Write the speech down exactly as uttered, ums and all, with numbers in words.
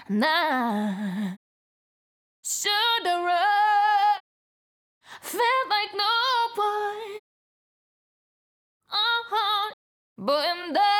Nah, should've run. Felt like no one. Uh-huh. But in the